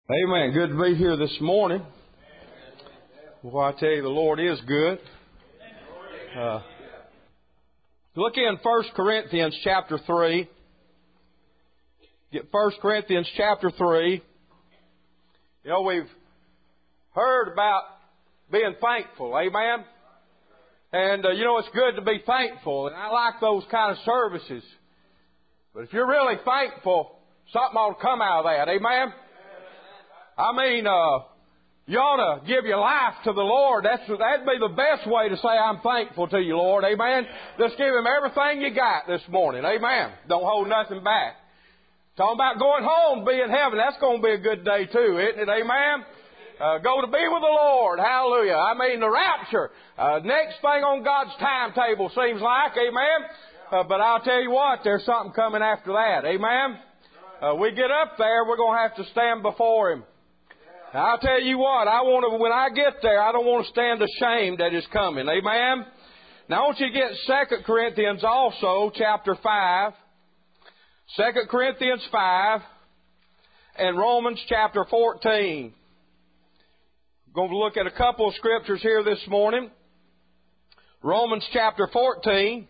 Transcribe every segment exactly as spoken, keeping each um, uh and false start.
Amen. Good to be here this morning. Well, I tell you, the Lord is good. Uh, look in First Corinthians chapter three. Get First Corinthians chapter three. You know, we've heard about being thankful. Amen. And, uh, you know, it's good to be thankful. And I like those kind of services. But if you're really thankful, something ought to come out of that. Amen. I mean, uh, you ought to give your life to the Lord. That's, that'd be the best way to say, I'm thankful to you, Lord. Amen. Just give Him everything you got this morning. Amen. Don't hold nothing back. Talking about going home, be in heaven. That's going to be a good day too, isn't it? Amen. Uh, go to be with the Lord. Hallelujah. I mean, the rapture. Uh, next thing on God's timetable seems like. Amen. Uh, but I'll tell you what, there's something coming after that. Amen. Uh, we get up there, we're going to have to stand before Him. Now, I'll tell you what, I want to, when I get there, I don't want to stand ashamed that it's coming. Amen? Now, I want you to get Second Corinthians also, chapter five. Second Corinthians five and Romans chapter fourteen. I'm going to look at a couple of scriptures here this morning. Romans chapter fourteen.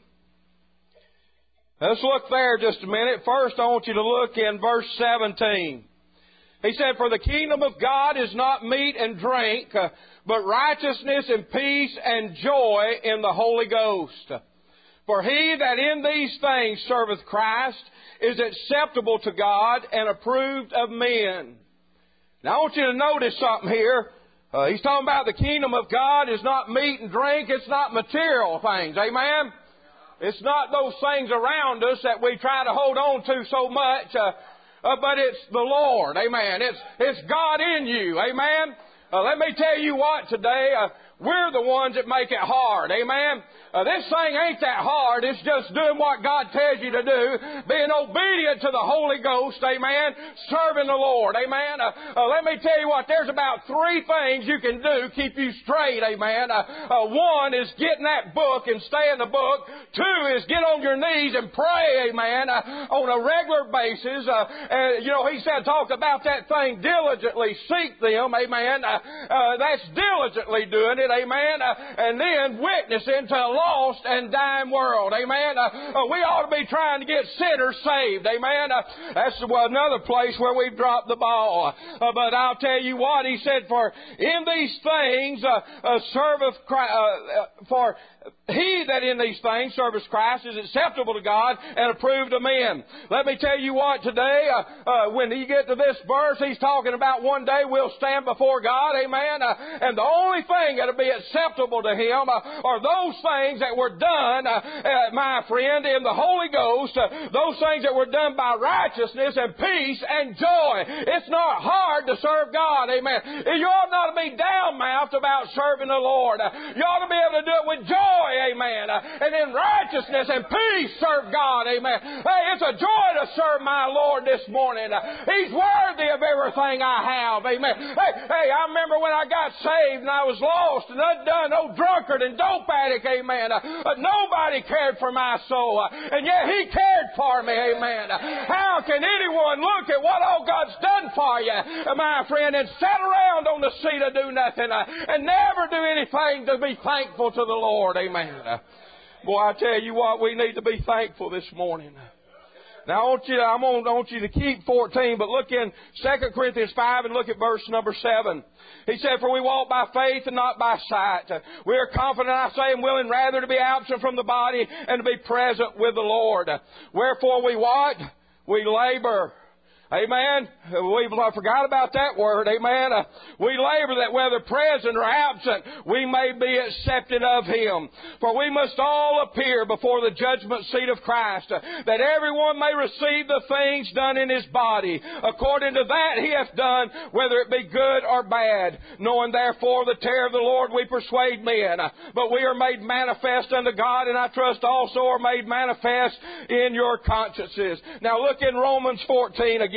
Let's look there just a minute. First, I want you to look in verse seventeen. He said, For the kingdom of God is not meat and drink, uh, but righteousness and peace and joy in the Holy Ghost. For he that in these things serveth Christ is acceptable to God and approved of men. Now I want you to notice something here. Uh, he's talking about the kingdom of God is not meat and drink. It's not material things. Amen? It's not those things around us that we try to hold on to so much. Uh, Uh, but it's the Lord. Amen. It's, it's God in you. Amen. Uh, let me tell you what today, uh, we're the ones that make it hard. Amen. Uh, this thing ain't that hard. It's just doing what God tells you to do. Being obedient to the Holy Ghost. Amen. Serving the Lord. Amen. Uh, uh, let me tell you what. There's about three things you can do keep you straight. Amen. Uh, uh, one is get in that book and stay in the book. Two is get on your knees and pray. Amen. Uh, on a regular basis. Uh, and, you know, he said, talk about that thing diligently. Seek them. Amen. Uh, uh, that's diligently doing it. Amen. Uh, and then witnessing to a lost and dying world. Amen. Uh, uh, we ought to be trying to get sinners saved. Amen. Uh, that's well, another place where we've dropped the ball. Uh, but I'll tell you what, he said, for in these things uh, uh, serveth Christ, uh, uh, for he that in these things serveth Christ is acceptable to God and approved of men. Let me tell you what today, uh, uh, when you get to this verse, he's talking about one day we'll stand before God. Amen. Uh, and the only thing that'll be acceptable to Him uh, are those things that were done, uh, uh, my friend, in the Holy Ghost, uh, those things that were done by righteousness and peace and joy. It's not hard to serve God. Amen. You ought not to be down-mouthed about serving the Lord. Uh, you ought to be able to do it with joy. Amen. Uh, and in righteousness and peace serve God. Amen. Hey, it's a joy to serve my Lord this morning. Uh, He's worthy of everything I have. Amen. Hey, hey, I remember when I got saved and I was lost and undone, no drunkard and dope addict. Amen. Uh, uh, nobody cared for my soul. Uh, and yet He cared for me. Amen. Uh, how can anyone look at what all God's done for you, uh, my friend, and sit around on the seat and do nothing uh, and never do anything to be thankful to the Lord? Amen. Uh, boy, I tell you what, we need to be thankful this morning. Now, I want you, I'm on, I want you to keep fourteen, but look in Second Corinthians five and look at verse number seven. He said, For we walk by faith and not by sight. We are confident, I say, and willing rather to be absent from the body and to be present with the Lord. Wherefore we what? We labor. Amen. We forgot about that word. Amen. Uh, we labor that whether present or absent, we may be accepted of Him. For we must all appear before the judgment seat of Christ, uh, that everyone may receive the things done in his body, according to that he hath done, whether it be good or bad. Knowing therefore the terror of the Lord, we persuade men. Uh, but we are made manifest unto God, and I trust also are made manifest in your consciences. Now look in Romans fourteen again.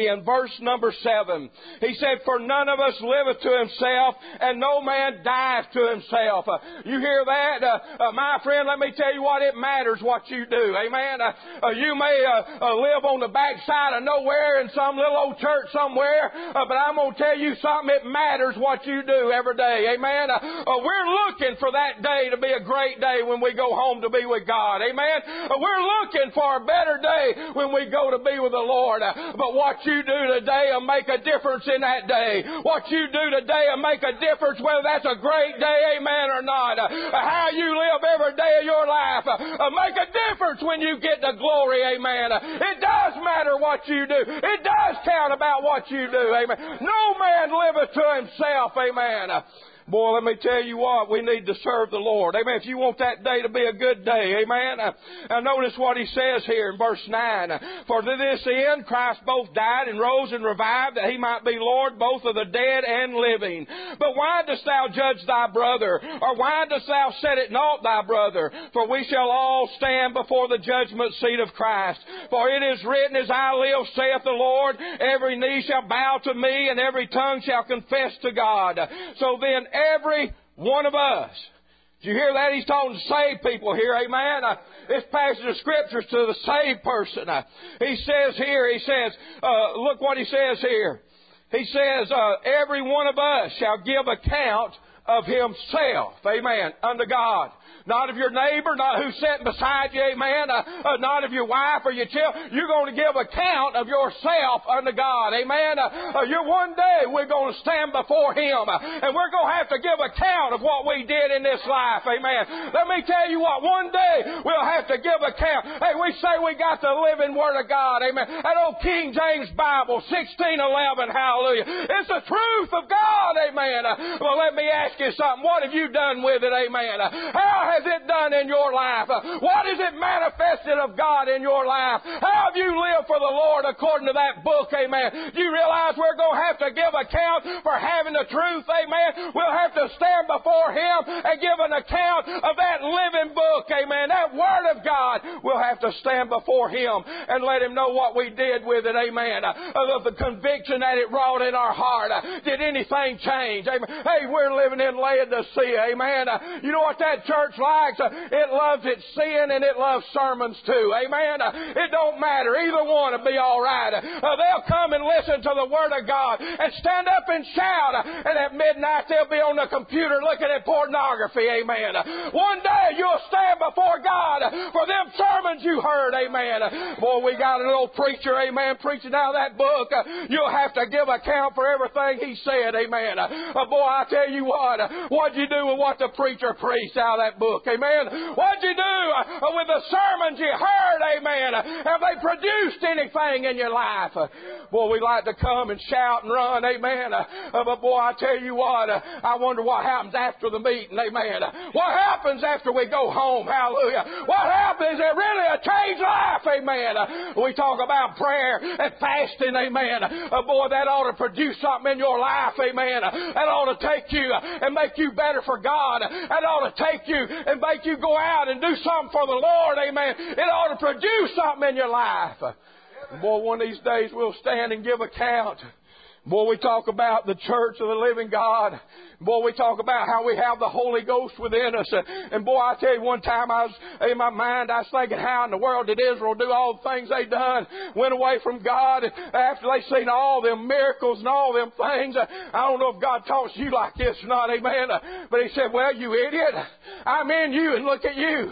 again, verse number seven. He said, for none of us liveth to himself, and no man dieth to himself. Uh, you hear that? Uh, uh, my friend, let me tell you what, it matters what you do. Amen? Uh, uh, you may uh, uh, live on the backside of nowhere in some little old church somewhere, uh, but I'm going to tell you something, it matters what you do every day. Amen? Uh, uh, we're looking for that day to be a great day when we go home to be with God. Amen? Uh, we're looking for a better day when we go to be with the Lord. Uh, but what you do today will make a difference in that day. What you do today will make a difference whether that's a great day, amen, or not. Uh, how you live every day of your life uh, uh, make a difference when you get to glory, amen. Uh, it does matter what you do. It does count about what you do, amen. No man liveth to himself, amen. Uh, Boy, let me tell you what, we need to serve the Lord. Amen. If you want that day to be a good day, amen. Uh, now notice what he says here in verse nine. For to this end Christ both died and rose and revived, that he might be Lord both of the dead and living. But why dost thou judge thy brother? Or why dost thou set at naught thy brother? For we shall all stand before the judgment seat of Christ. For it is written, as I live, saith the Lord, every knee shall bow to me, and every tongue shall confess to God. So then, every one of us. Did you hear that? He's talking to saved people here, amen. Uh, this passage of Scripture is to the saved person. Uh, he says here, he says, uh, look what he says here. He says, uh, every one of us shall give account of himself, amen, unto God. Not of your neighbor, not who's sitting beside you, amen. Uh, uh, not of your wife or your children. You're going to give account of yourself unto God, amen. Uh, uh, you're one day we're going to stand before Him, uh, and we're going to have to give account of what we did in this life, amen. Let me tell you what, one day we'll have to give account. Hey, we say we got the living Word of God, amen. That old King James Bible, sixteen eleven, hallelujah. It's the truth of God, amen. Uh, well, let me ask you something. What have you done with it, amen? Uh, how has it done in your life? What is it manifested of God in your life? How have you lived for the Lord according to that book, amen? Do you realize we're going to have to give account for having the truth, amen? We'll have to stand before Him and give an account of that living book, amen? That Word of God. We'll have to stand before Him and let Him know what we did with it, amen? Uh, the conviction that it wrought in our heart. Uh, did anything change, amen? Hey, we're living in Laodicea, amen? Uh, you know what that church likes? Uh, it loves its sin and it loves sermons too. Amen? Uh, it don't matter. Either one will be all right. Uh, they'll come and listen to the Word of God and stand up and shout. Uh, and at midnight they'll be on the computer looking at pornography. Amen? Uh, one day you'll stand before God for them sermons you heard. Amen? Uh, boy, we got an old preacher, amen, preaching out of that book. Uh, you'll have to give account for everything he said. Amen? Uh, boy, I tell you what, uh, what'd you do with what the preacher preached out of that book? Amen. What'd you do uh, with the sermons you heard? Amen. Have they produced anything in your life? Uh, boy, we like to come and shout and run. Amen. Uh, uh, but boy, I tell you what, uh, I wonder what happens after the meeting. Amen. Uh, what happens after we go home? Hallelujah. What happens? Is it really a changed life? Amen. Uh, we talk about prayer and fasting. Amen. Uh, boy, that ought to produce something in your life. Amen. Uh, that ought to take you uh, and make you better for God. That ought to take you and make you go out and do something for the Lord, amen. It ought to produce something in your life. Boy, one of these days we'll stand and give account. Boy, we talk about the church of the living God. Boy, we talk about how we have the Holy Ghost within us. And boy, I tell you, one time I was, in my mind, I was thinking, how in the world did Israel do all the things they done? Went away from God after they seen all them miracles and all them things. I don't know if God talks to you like this or not, amen. But He said, well, you idiot, I'm in you and look at you.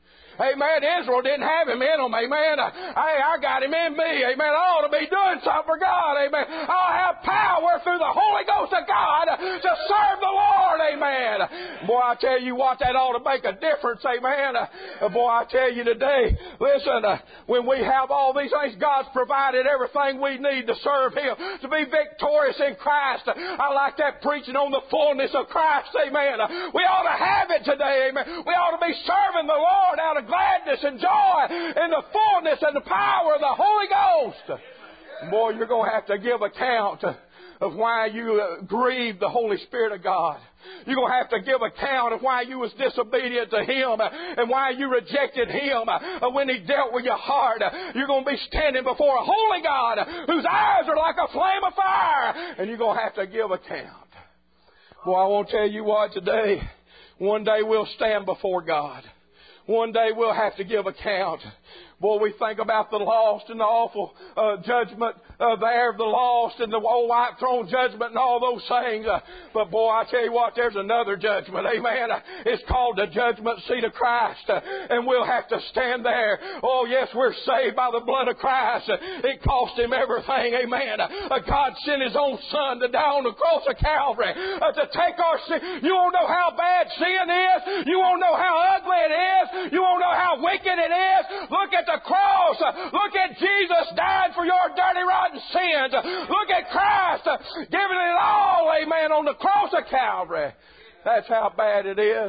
Amen. Israel didn't have Him in them. Amen. Hey, I got Him in me. Amen. I ought to be doing something for God. Amen. I'll have power through the Holy Ghost of God to serve the Lord. Amen. Boy, I tell you what, that ought to make a difference. Amen. Uh, boy, I tell you today, listen, uh, when we have all these things, God's provided everything we need to serve Him, to be victorious in Christ. I like that preaching on the fullness of Christ. Amen. Uh, we ought to have it today. Amen. We ought to be serving the Lord out of gladness and joy in the fullness and the power of the Holy Ghost. Boy, you're going to have to give account of why you uh, grieved the Holy Spirit of God. You're going to have to give account of why you was disobedient to Him uh, and why you rejected Him uh, when He dealt with your heart. Uh, you're going to be standing before a holy God uh, whose eyes are like a flame of fire, and you're going to have to give account. Boy, I want to tell you what today, one day we'll stand before God. One day we'll have to give account. Boy, we think about the lost and the awful uh, judgment uh, there of the lost and the old white throne judgment and all those things. Uh, but boy, I tell you what, there's another judgment. Amen. Uh, it's called the judgment seat of Christ. Uh, and we'll have to stand there. Oh, yes, we're saved by the blood of Christ. Uh, it cost Him everything. Amen. Uh, God sent His own Son to die on the cross of Calvary uh, to take our sin. You won't know how bad sin is. You won't know how ugly it is. You won't know how wicked it is. Look at the cross. Look at Jesus dying for your dirty, rotten sins. Look at Christ giving it all, amen, on the cross of Calvary. That's how bad it is.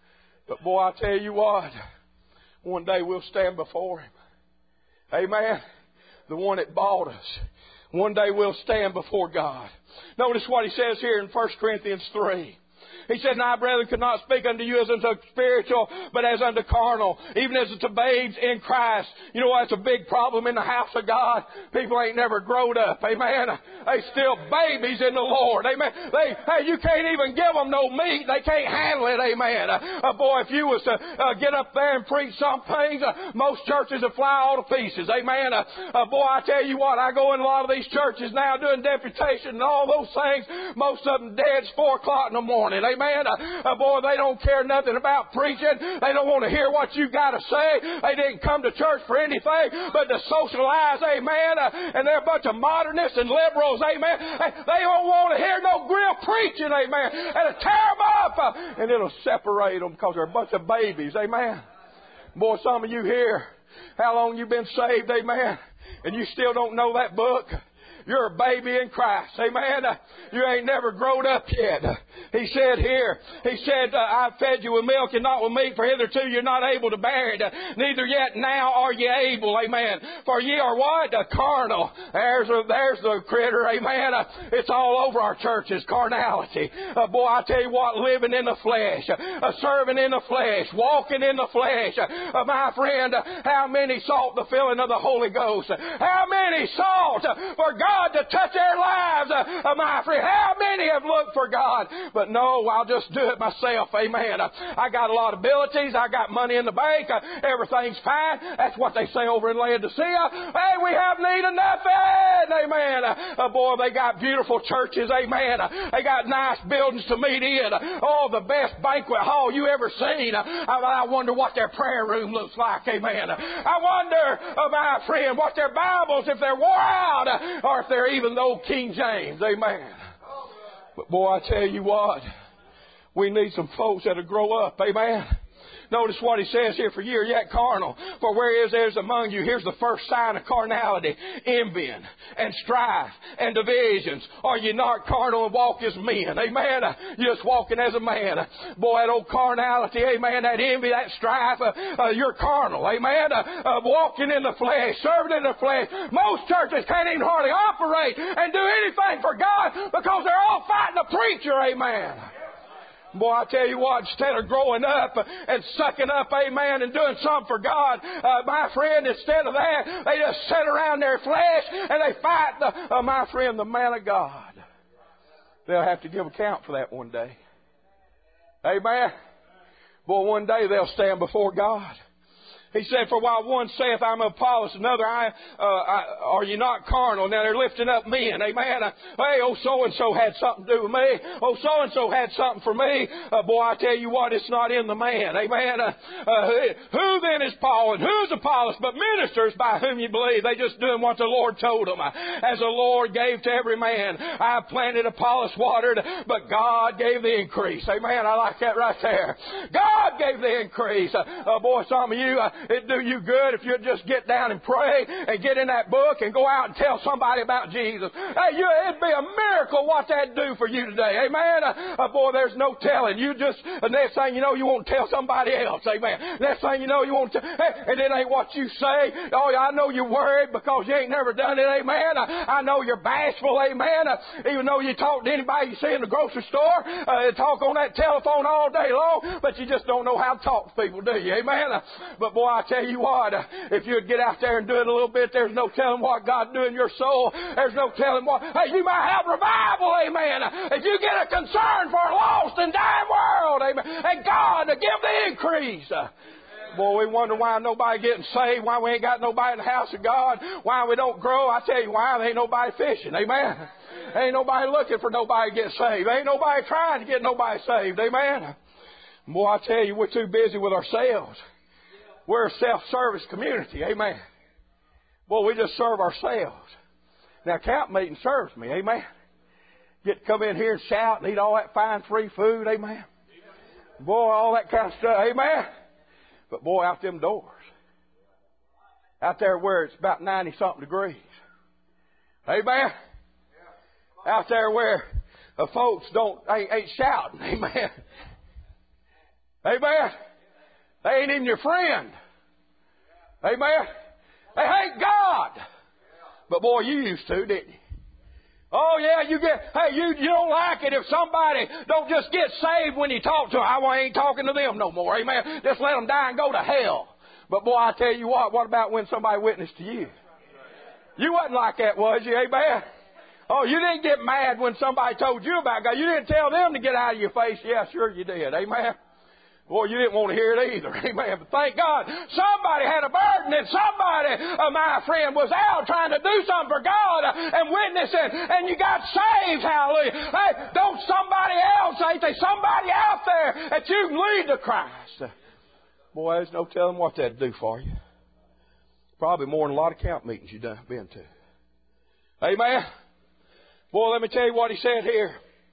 But boy, I tell you what, one day we'll stand before Him. Amen. The one that bought us. One day we'll stand before God. Notice what He says here in First Corinthians three. He said, "And I, brethren, could not speak unto you as unto spiritual, but as unto carnal, even as unto babes in Christ." You know, that's a big problem in the house of God. People ain't never growed up. Amen. They still babies in the Lord. Amen. They, hey, you can't even give them no meat. They can't handle it. Amen. Uh, boy, if you was to uh, get up there and preach some things, uh, most churches would fly all to pieces. Amen. Uh, uh, boy, I tell you what, I go in a lot of these churches now doing deputation and all those things. Most of them dead. It's four o'clock in the morning. Amen. Amen. Uh, uh, boy, they don't care nothing about preaching. They don't want to hear what you got to say. They didn't come to church for anything but to socialize. Amen. Uh, and they're a bunch of modernists and liberals. Amen. They, they don't want to hear no real preaching. Amen. And it'll tear them up. Uh, and it'll separate them because they're a bunch of babies. Amen. Boy, some of you here, how long you been saved? Amen. And you still don't know that book. You're a baby in Christ. Amen. You ain't never grown up yet. He said here, He said, "I fed you with milk and not with meat, for hitherto you're not able to bear it. Neither yet now are ye able." Amen. "For ye are what? Carnal." There's, a, there's the critter. Amen. It's all over our churches, carnality. Uh, boy, I tell you what, living in the flesh, uh, serving in the flesh, walking in the flesh. Uh, my friend, uh, how many sought the filling of the Holy Ghost? How many sought uh, for God to touch their lives, uh, my friend? How many have looked for God? But no, I'll just do it myself. Amen. Uh, I got a lot of abilities. I got money in the bank. Uh, everything's fine. That's what they say over in Laodicea. Hey, we have need of nothing. Amen. Uh, uh, boy, they got beautiful churches. Amen. Uh, they got nice buildings to meet in. Uh, oh, the best banquet hall you ever seen. Uh, I, I wonder what their prayer room looks like. Amen. Uh, I wonder, uh, my friend, what their Bibles, if they're wore out, uh, or if they're even the old King James. Amen. But boy, I tell you what, we need some folks that'll grow up. Amen. Notice what he says here, "For ye are yet carnal. For where is there among you," here's the first sign of carnality, "envying and strife and divisions. Are ye not carnal and walk as men?" Amen. You're just walking as a man. Boy, that old carnality, amen, that envy, that strife, uh, uh, you're carnal. Amen. Uh, uh, walking in the flesh, serving in the flesh. Most churches can't even hardly operate and do anything for God because they're all fighting the preacher. Amen. Boy, I tell you what, instead of growing up and sucking up, amen, and doing something for God, uh, my friend, instead of that, they just sit around their flesh and they fight, the, uh, my friend, the man of God. They'll have to give account for that one day. Amen. Boy, one day they'll stand before God. He said, "For while one saith, I'm of Apollos, another, I, uh, I, are you not carnal?" Now they're lifting up men. Amen. Uh, hey, oh, so-and-so had something to do with me. Oh, so-and-so had something for me. Uh, boy, I tell you what, it's not in the man. Amen. Uh, uh, who then is Paul and who's Apollos but ministers by whom you believe? They just doing what the Lord told them. As the Lord gave to every man. I planted, Apollos watered, but God gave the increase. Amen. I like that right there. God gave the increase. Uh, uh, boy, some of you, uh, it'd do you good if you'd just get down and pray and get in that book and go out and tell somebody about Jesus. Hey, you, it'd be a miracle what that'd do for you today. Amen. Uh, uh, boy, there's no telling. You just, the next thing you know, you won't tell somebody else. Amen. Next thing you know, you won't tell, hey, and it ain't what you say. Oh, I know you're worried because you ain't never done it. Amen. I, I know you're bashful. Amen. Uh, even though you talk to anybody you see in the grocery store, uh, talk on that telephone all day long, but you just don't know how to talk to people, do you? Amen. Uh, but boy, I tell you what, uh, if you'd get out there and do it a little bit, there's no telling what God's doing in your soul. There's no telling what, hey, you might have revival. Amen. Uh, if you get a concern for a lost and dying world. Amen. And God to give the increase. Uh, Boy, we wonder why nobody getting saved, why we ain't got nobody in the house of God, why we don't grow. I tell you why, there ain't nobody fishing. Amen. Ain't nobody looking for nobody to get saved. Ain't nobody trying to get nobody saved. Amen. Boy, I tell you, we're too busy with ourselves. We're a self-service community. Amen. Boy, we just serve ourselves. Now, camp meeting serves me. Amen. Get to come in here and shout and eat all that fine free food. Amen. Boy, all that kind of stuff. Amen. But boy, out them doors, out there where it's about ninety-something degrees. Amen. Out there where the folks don't ain't, ain't shouting. Amen. Amen. They ain't even your friend. Amen. They hate God. But boy, you used to, didn't you? Oh yeah, you get, hey, you, you don't like it if somebody don't just get saved when you talk to them. I ain't talking to them no more, amen. Just let them die and go to hell. But boy, I tell you what, what about when somebody witnessed to you? You wasn't like that, was you, amen? Oh, you didn't get mad when somebody told you about God. You didn't tell them to get out of your face. Yeah, sure you did, amen. Boy, you didn't want to hear it either. Amen. But thank God, somebody had a burden and somebody, uh, my friend, was out trying to do something for God uh, and witnessing, and you got saved. Hallelujah. Hey, don't somebody else, ain't there somebody out there that you can lead to Christ? Boy, there's no telling what that'd do for you. Probably more than a lot of camp meetings you've done, been to. Amen. Boy, let me tell you what he said here.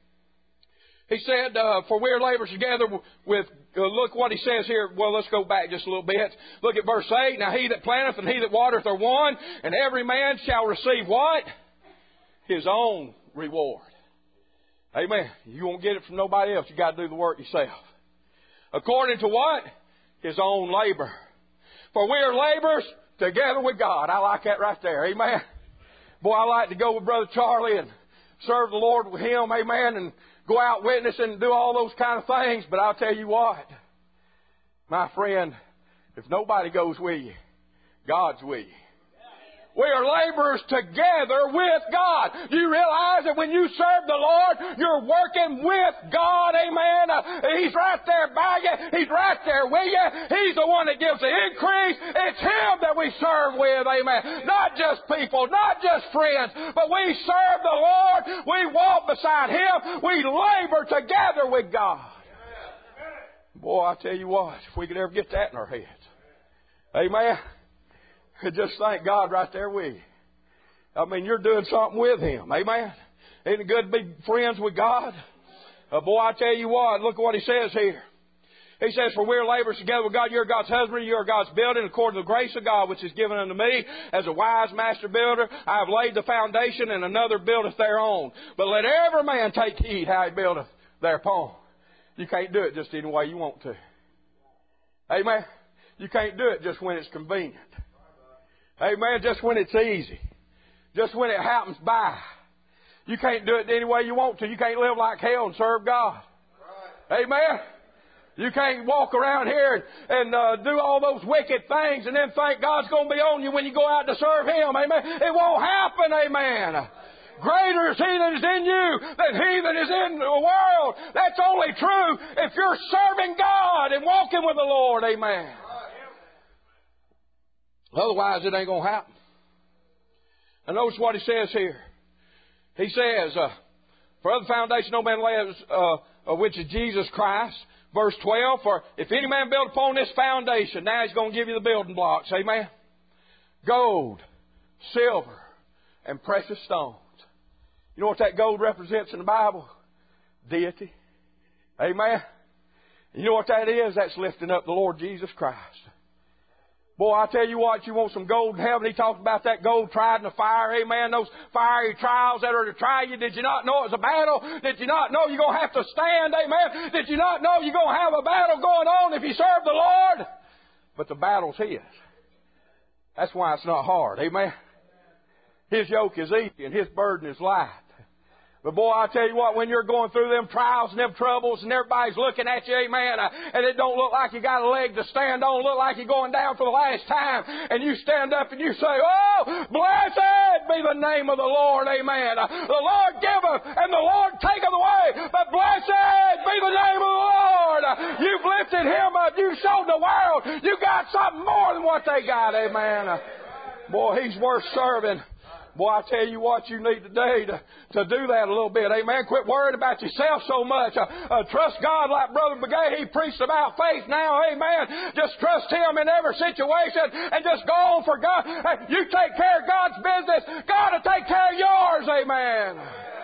He said, uh, for we are laborers together with, uh, look what he says here. Well, let's go back just a little bit. Look at verse eight. Now he that planteth and he that watereth are one, and every man shall receive what? His own reward. Amen. You won't get it from nobody else. You got to do the work yourself. According to what? His own labor. For we are laborers together with God. I like that right there. Amen. Boy, I like to go with Brother Charlie and serve the Lord with him. Amen. And go out witnessing and do all those kind of things. But I'll tell you what, my friend, if nobody goes with you, God's with you. We are laborers together with God. Do you realize that when you serve the Lord, you're working with God? Amen. Uh, He's right there by you. He's right there with you. He's the one that gives the increase. It's Him that we serve with. Amen. Not just people, not just friends, but we serve the Lord. We walk beside Him. We labor together with God. Boy, I tell you what, if we could ever get that in our heads. Amen. Just thank God right there with you. I mean, you're doing something with Him. Amen. Ain't it good to be friends with God? Uh, boy, I tell you what, look at what He says here. He says, for we are laborers together with God. You're God's husband. You are God's building according to the grace of God, which is given unto me. As a wise master builder, I have laid the foundation, and another buildeth thereon. But let every man take heed how he buildeth thereupon. You can't do it just any way you want to. Amen. You can't do it just when it's convenient. Amen. Just when it's easy. Just when it happens by. You can't do it any way you want to. You can't live like hell and serve God. Right. Amen. You can't walk around here and, and uh, do all those wicked things and then think God's going to be on you when you go out to serve Him. Amen. It won't happen. Amen. Greater is He that is in you than he that is in the world. That's only true if you're serving God and walking with the Lord. Amen. Otherwise, it ain't going to happen. And notice what he says here. He says, uh, for other foundation no man lays, uh, which is Jesus Christ. Verse twelve, for if any man build upon this foundation, now he's going to give you the building blocks. Amen. Gold, silver, and precious stones. You know what that gold represents in the Bible? Deity. Amen. You know what that is? That's lifting up the Lord Jesus Christ. Boy, I tell you what, you want some gold in heaven. He talked about that gold tried in the fire. Amen. Those fiery trials that are to try you. Did you not know it was a battle? Did you not know you're going to have to stand? Amen. Did you not know you're going to have a battle going on if you serve the Lord? But the battle's His. That's why it's not hard. Amen. His yoke is easy and His burden is light. But boy, I tell you what, when you're going through them trials and them troubles and everybody's looking at you, amen, uh, and it don't look like you got a leg to stand on, look like you're going down for the last time, and you stand up and you say, oh, blessed be the name of the Lord, amen. Uh, the Lord giveth and the Lord taketh away, but blessed be the name of the Lord. Uh, you've lifted Him up, you showed the world, you got something more than what they got, amen. Uh, boy, He's worth serving. Boy, I tell you what, you need today to, to do that a little bit. Amen. Quit worrying about yourself so much. Uh, uh, trust God like Brother Begay. He preached about faith now. Amen. Just trust Him in every situation and just go on for God. Hey, you take care of God's business. God will take care of yours. Amen.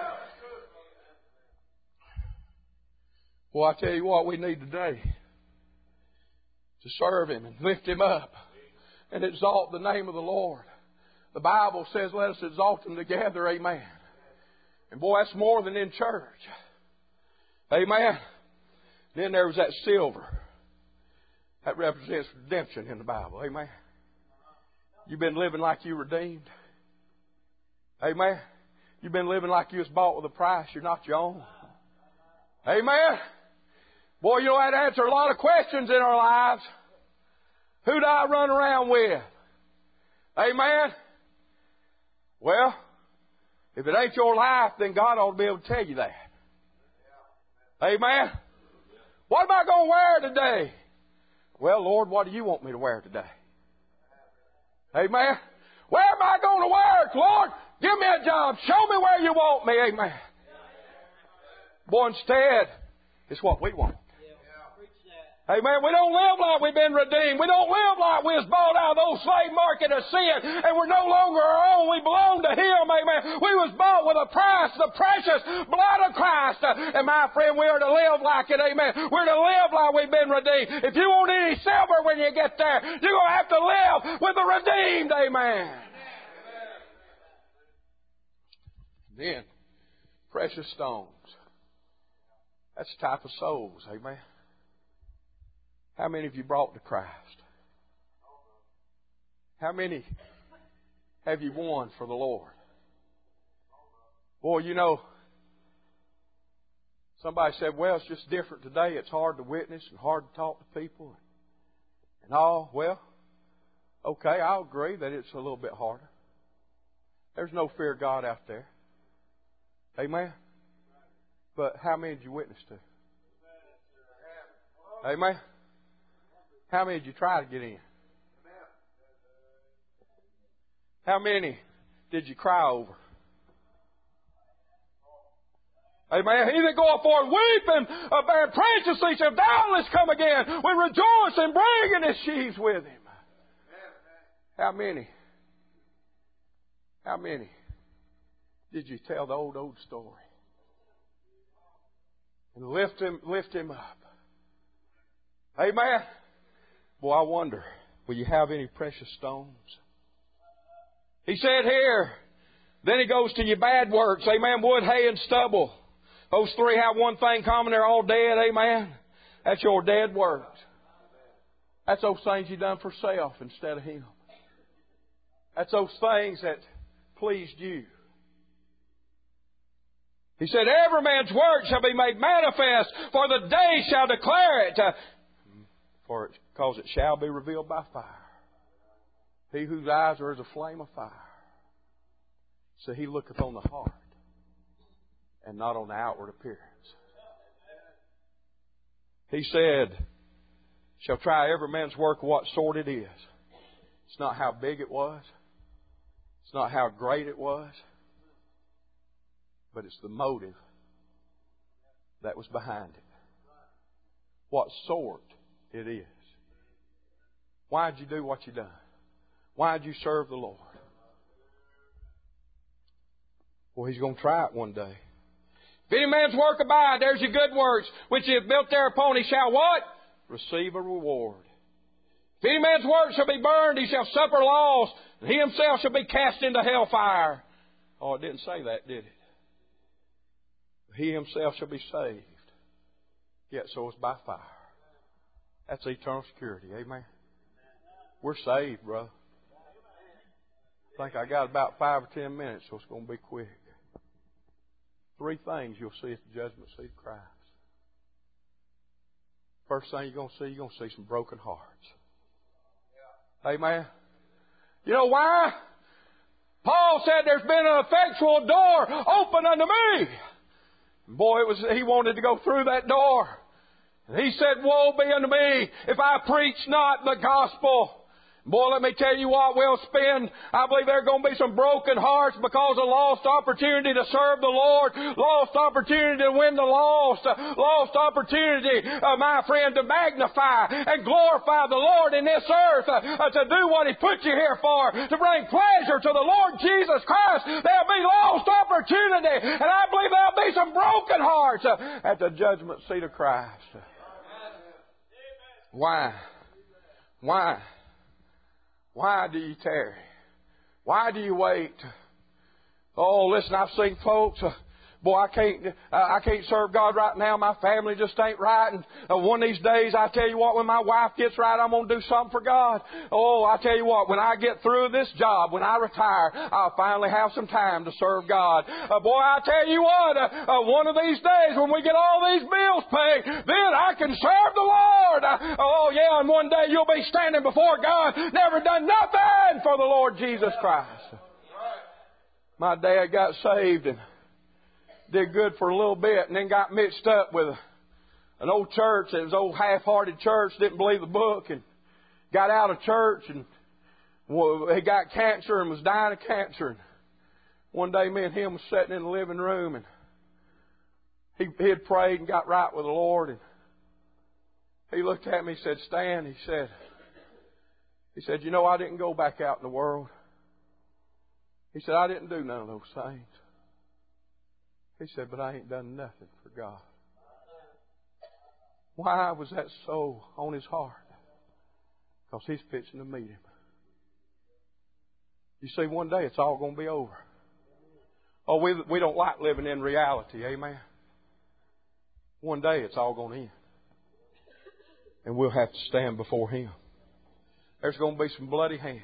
Well, I tell you what we need today to serve Him and lift Him up and exalt the name of the Lord. The Bible says, let us exalt Him together. Amen. And boy, that's more than in church. Amen. Then there was that silver. That represents redemption in the Bible. Amen. You've been living like you redeemed. Amen. You've been living like you was bought with a price. You're not your own. Amen. Boy, you know that answers a lot of questions in our lives. Who do I run around with? Amen. Well, if it ain't your life, then God ought to be able to tell you that. Amen. What am I going to wear today? Well, Lord, what do you want me to wear today? Amen. Where am I going to work, Lord? Give me a job. Show me where you want me. Amen. Boy, instead, it's what we want. Amen. We don't live like we've been redeemed. We don't live like we was bought out of those slave market of sin and we're no longer our own. We belong to Him. Amen. We was bought with a price, the precious blood of Christ. And my friend, we are to live like it. Amen. We're to live like we've been redeemed. If you want any silver when you get there, you're going to have to live with the redeemed. Amen. Then, precious stones. That's the type of souls. Amen. How many have you brought to Christ? How many have you won for the Lord? Boy, you know, somebody said, well, it's just different today. It's hard to witness and hard to talk to people and all. Well, okay, I'll agree that it's a little bit harder. There's no fear of God out there. Amen? But how many did you witness to? Amen? How many did you try to get in? How many did you cry over? Amen. He that goeth forth weeping, uh, bearing preciously shall doubtless come again. We rejoice and bringing his sheaves with him. How many? How many did you tell the old, old story? And lift him, lift him up. Amen. Boy, I wonder, will you have any precious stones? He said here, then he goes to your bad works. Amen. Wood, hay, and stubble. Those three have one thing common. They're all dead. Amen. That's your dead works. That's those things you done for self instead of Him. That's those things that pleased you. He said, every man's work shall be made manifest, for the day shall declare it. Uh, for it, because it shall be revealed by fire. He whose eyes are as a flame of fire. So He looketh on the heart and not on the outward appearance. He said, shall try every man's work what sort it is. It's not how big it was. It's not how great it was. But it's the motive that was behind it. What sort it is. Why did you do what you done? Why did you serve the Lord? Well, He's going to try it one day. If any man's work abide, there's your good works, which He hath built thereupon, he shall what? Receive a reward. If any man's work shall be burned, he shall suffer loss, and he himself shall be cast into hellfire. Oh, it didn't say that, did it? He himself shall be saved, yet so is by fire. That's eternal security. Amen. We're saved, brother. I think I got about five or ten minutes, so it's going to be quick. Three things you'll see at the judgment seat of Christ. First thing you're going to see, you're going to see some broken hearts. Amen. You know why? Paul said there's been an effectual door open unto me. Boy, it was, he wanted to go through that door. And he said, woe be unto me if I preach not the gospel. Boy, let me tell you what, we'll spend, I believe there are going to be some broken hearts because of lost opportunity to serve the Lord, lost opportunity to win the lost, lost opportunity, uh, my friend, to magnify and glorify the Lord in this earth, uh, to do what He put you here for, to bring pleasure to the Lord Jesus Christ. There'll be lost opportunity, and I believe there'll be some broken hearts uh, at the judgment seat of Christ. Why? Why? Why do you tarry? Why do you wait? Oh, listen, I've seen folks, uh, boy, I can't, uh, I can't serve God right now. My family just ain't right. And uh, one of these days, I tell you what, when my wife gets right, I'm going to do something for God. Oh, I tell you what, when I get through this job, when I retire, I'll finally have some time to serve God. Uh, boy, I tell you what, uh, uh, one of these days, when we get all these bills paid, then I can serve the Lord. Uh, oh, yeah, and one day you'll be standing before God, never done nothing for the Lord Jesus Christ. My dad got saved and did good for a little bit, and then got mixed up with an old church. It was an old half-hearted church, didn't believe the book, and got out of church, and he got cancer and was dying of cancer. And one day me and him was sitting in the living room, and he, he had prayed and got right with the Lord, and he looked at me and said, Stan, he said, he said, you know, I didn't go back out in the world. He said, I didn't do none of those things. He said, but I ain't done nothing for God. Why was that so on his heart? Because he's fixing to meet Him. You see, one day it's all going to be over. Oh, we, we don't like living in reality, amen? One day it's all going to end. And we'll have to stand before Him. There's going to be some bloody hands.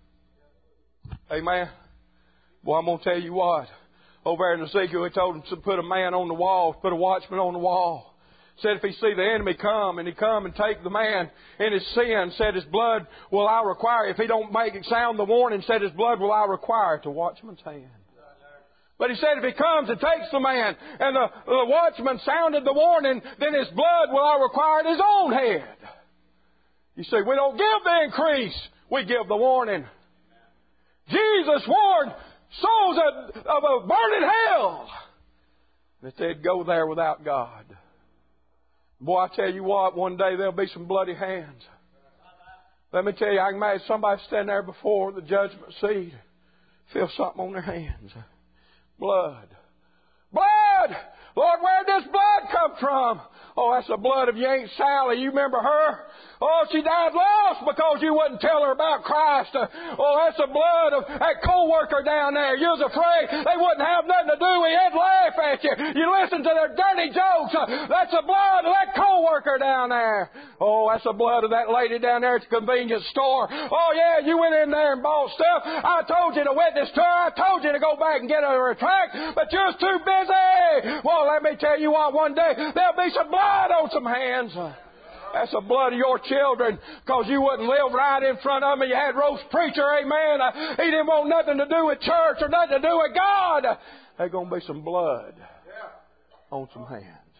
Amen? Well, I'm going to tell you what. Over there in Ezekiel, He told him to put a man on the wall, put a watchman on the wall. Said if he see the enemy come, and he come and take the man in his sin, said his blood will I require. If he don't make it sound the warning, said his blood will I require to watchman's hand. But he said if he comes and takes the man, and the, the watchman sounded the warning, then his blood will I require at his own head. You see, we don't give the increase, we give the warning. Jesus warned souls of, of a burning hell that they'd go there without God. Boy, I tell you what, one day there'll be some bloody hands. Let me tell you, I can imagine somebody standing there before the judgment seat, feel something on their hands. Blood. Blood! Lord, where'd this blood come from? Oh, that's the blood of your Aunt Sally. You remember her? Oh, she died lost because you wouldn't tell her about Christ. Oh, that's the blood of that co-worker down there. You was afraid they wouldn't have nothing to do with you. They'd laugh at you. You listen to their dirty jokes. That's the blood of that co-worker down there. Oh, that's the blood of that lady down there at the convenience store. Oh, yeah, you went in there and bought stuff. I told you to witness to her. I told you to go back and get her a tract, but you was too busy. Well, let me tell you what, one day there'll be some blood on some hands. That's the blood of your children, because you wouldn't live right in front of them. You had roast preacher, amen. Uh, he didn't want nothing to do with church or nothing to do with God. There's going to be some blood on some hands.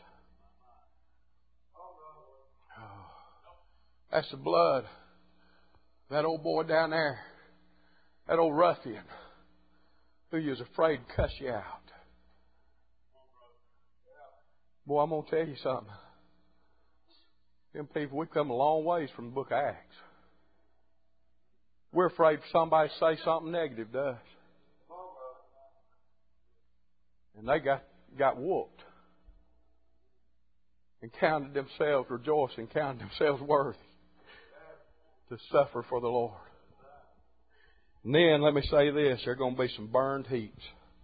Oh, that's the blood. That old boy down there, that old ruffian who you was afraid to cuss you out. Boy, I'm going to tell you something. Them people, we've come a long ways from the book of Acts. We're afraid for somebody to say something negative to us. And they got, got whooped. And counted themselves rejoicing, counted themselves worthy to suffer for the Lord. And then, let me say this, there are going to be some burned heaps.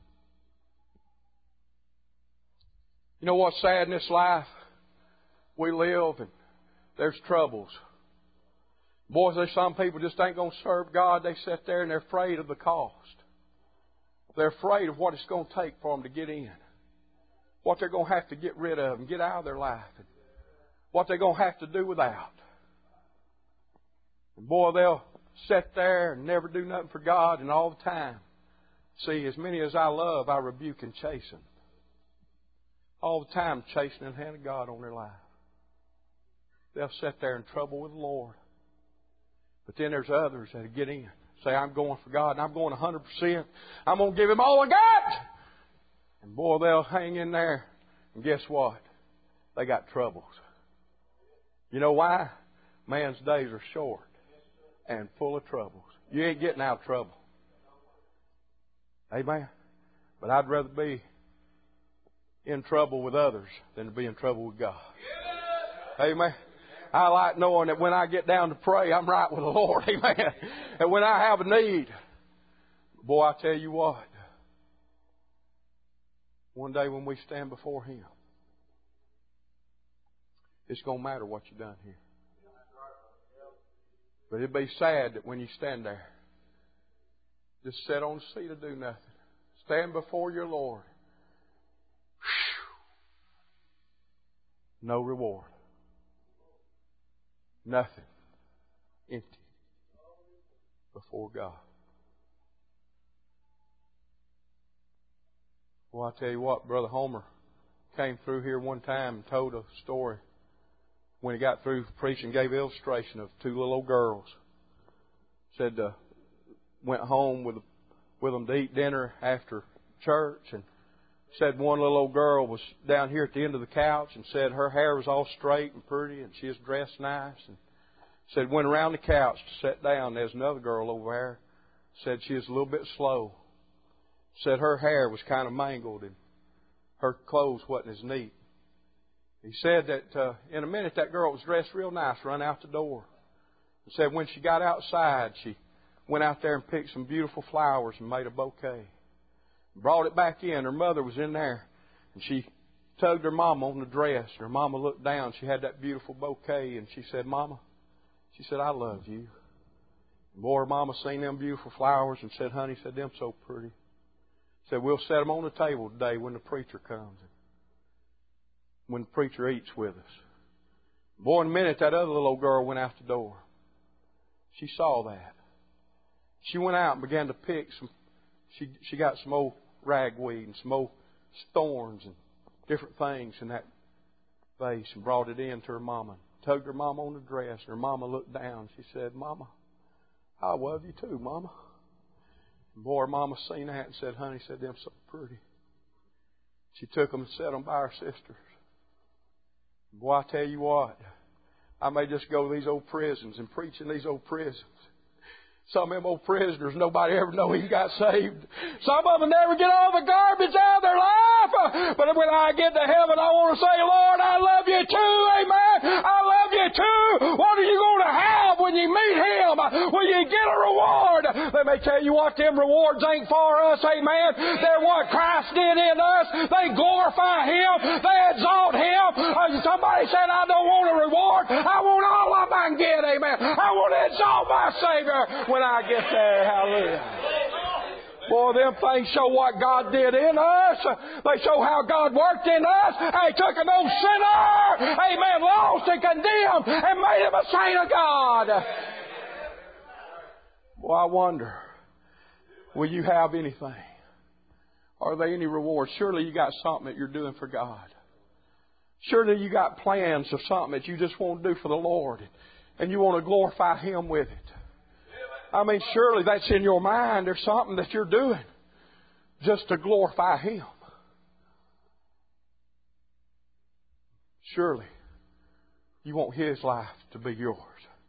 You know what's sad in this life? We live and there's troubles. Boys, there's some people just ain't going to serve God. They sit there and they're afraid of the cost. They're afraid of what it's going to take for them to get in. What they're going to have to get rid of and get out of their life. And what they're going to have to do without. And boy, they'll sit there and never do nothing for God, and all the time. See, as many as I love, I rebuke and chasten. All the time chastening the hand of God on their life. They'll sit there in trouble with the Lord. But then there's others that get in. Say, I'm going for God and I'm going one hundred percent. I'm going to give Him all I got. And boy, they'll hang in there. And guess what? They got troubles. You know why? Man's days are short and full of troubles. You ain't getting out of trouble. Amen? But I'd rather be in trouble with others than to be in trouble with God. Amen? I like knowing that when I get down to pray, I'm right with the Lord. Amen? And when I have a need, boy, I tell you what, one day when we stand before Him, it's going to matter what you've done here. But it'd be sad that when you stand there, just sit on the seat and do nothing. Stand before your Lord. No reward. Nothing. Empty. Before God. Well, I tell you what, Brother Homer came through here one time and told a story. When he got through preaching, gave an illustration of two little old girls. Said, uh, went home with with them to eat dinner after church, and said one little old girl was down here at the end of the couch, and said her hair was all straight and pretty, and she was dressed nice, and said went around the couch to sit down. There's another girl over there. Said she was a little bit slow. Said her hair was kind of mangled, and her clothes wasn't as neat. He said that uh, in a minute that girl was dressed real nice, run out the door. He said when she got outside, she went out there and picked some beautiful flowers and made a bouquet. Brought it back in. Her mother was in there, and she tugged her mama on the dress. And her mama looked down. She had that beautiful bouquet, and she said, Mama, she said, I love you. And boy, her mama seen them beautiful flowers and said, honey, said, them so pretty. Said, we'll set them on the table today when the preacher comes. When the preacher eats with us. Boy, in a minute, that other little old girl went out the door. She saw that. She went out and began to pick some, she she got some old ragweed and some old thorns and different things in that vase and brought it in to her mama. Tugged her mama on the dress, and her mama looked down. She said, Mama, I love you too, Mama. And boy, her mama seen that and said, honey, said, them so pretty. She took them and set them by her sisters. Boy, I tell you what, I may just go to these old prisons and preach in these old prisons. Some of them old prisoners, nobody ever know he got saved. Some of them never get all the garbage out of their life. But when I get to heaven, I want to say, Lord, I love you too. Amen. I love you too. What are you going to have when you meet Him? Will you get a reward? Let me tell you what, them rewards ain't for us. Amen. They're what Christ did in us. They glorify Him. They exalt Him. Somebody said, I don't want a reward. I want all of I can get. Amen. I want to exalt my Savior when I get there. Hallelujah. Boy, them things show what God did in us. They show how God worked in us. He took an old sinner, amen, lost and condemned, and made him a saint of God. Boy, I wonder, will you have anything? Are there any rewards? Surely you got something that you're doing for God. Surely you got plans of something that you just want to do for the Lord, and you want to glorify Him with it. I mean, surely that's in your mind. There's something that you're doing just to glorify Him. Surely you want His life to be yours.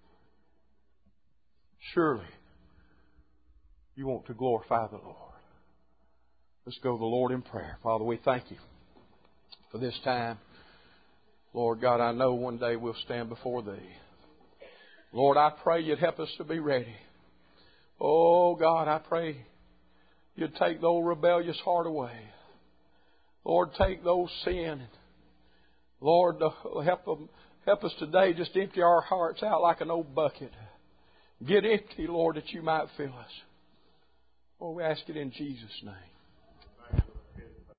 Surely you want to glorify the Lord. Let's go to the Lord in prayer. Father, we thank You for this time. Lord God, I know one day we'll stand before Thee. Lord, I pray You'd help us to be ready. Oh, God, I pray You'd take the old rebellious heart away. Lord, take those sin. Lord, help them, help us today just empty our hearts out like an old bucket. Get empty, Lord, that You might fill us. Oh, we ask it in Jesus' name.